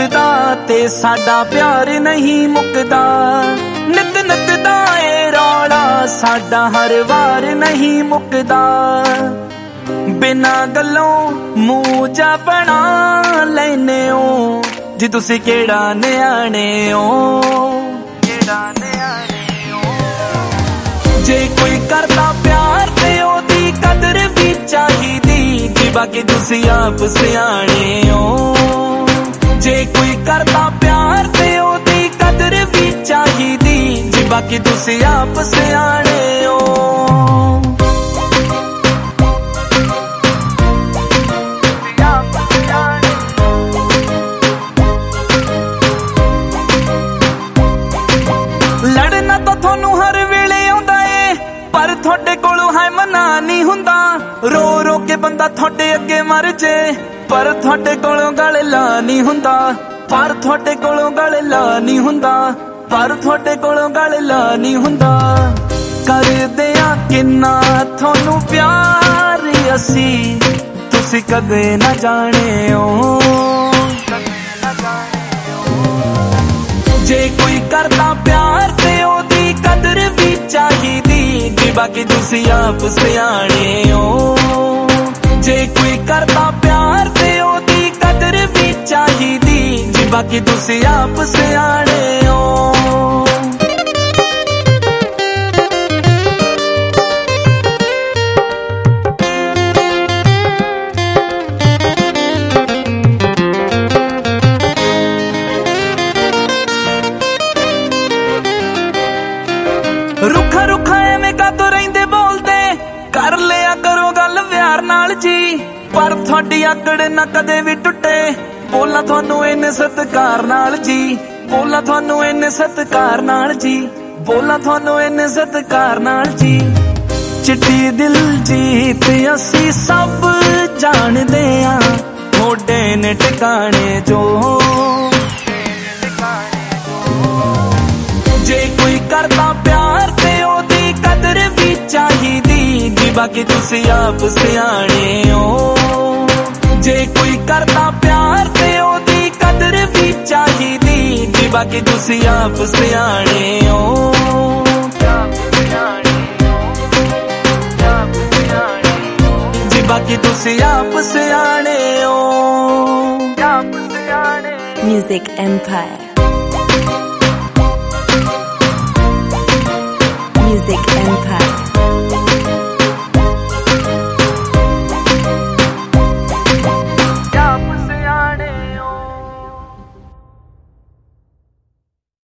टुटदा ते साडा प्यार नहीं मुकदा। नित नित दा ए रौला साडा हर वार नहीं मुकदा। बिना गल्लों मूंह जा बना लैने हो जी तुसी केड़ा न्याणे हो। जे कोई करदा प्यार ते ओदी कदर भी चाहिदी जी बाकी तुसी आप सियाणे हो। जे कोई करदा प्यार ते ओदी कदर भी चाहिदी जी बाकी तुसी आप सियाणे हो। लड़ना तो थानू हर वेले आउंदा ए पर थोड़े कोलों है मना नहीं हुंदा। रो रो के बंदा थोड़े अगे मर जे पर थोड़े कोलों गल ला नहीं हुंदा। पर थोड़े कोलों गल ला नहीं हुंदा। पर थोड़े कोलों गल ला नहीं हुंदा। कर दिया किन्ना थानू प्यार असी तुसी कदे ना जाने हो। जे कोई करदा प्यार ते ओदी कदर भी चाहिदी जी बाकी तुसी आप सियाणे हो। जे कोई करदा प्यार ते ओदी कदर भी चाहिदी जी बाकी तुसी आप सियाणे हो। रुखा रुखा एवें कातों रहिंदे बोलदे कर लिया करो गल प्यार नाल जी। पर थोड़ी आकड़ ना कदे भी टुटे बोला थानू इन्ने सत्कार नाल जी। बोला थानू इन्ने सत्कार नाल जी। बोला थानू इन्ने सत्कार नाल जी। चिट्टी दिल जीत असी सब जानदे आ थोड़े ने टिकाणे जो। जे कोई करदा प्यार ते ओदी कदर भी चाहिदी जी बाकी तुसी आप सियाणे हो। जे कोई करदा प्यार ते ओदी कदर भी चाहिदी जी बाकी तुसी आप सियाणे हो। जी बाकी तुसी आप सियाणे हो। Music Empire।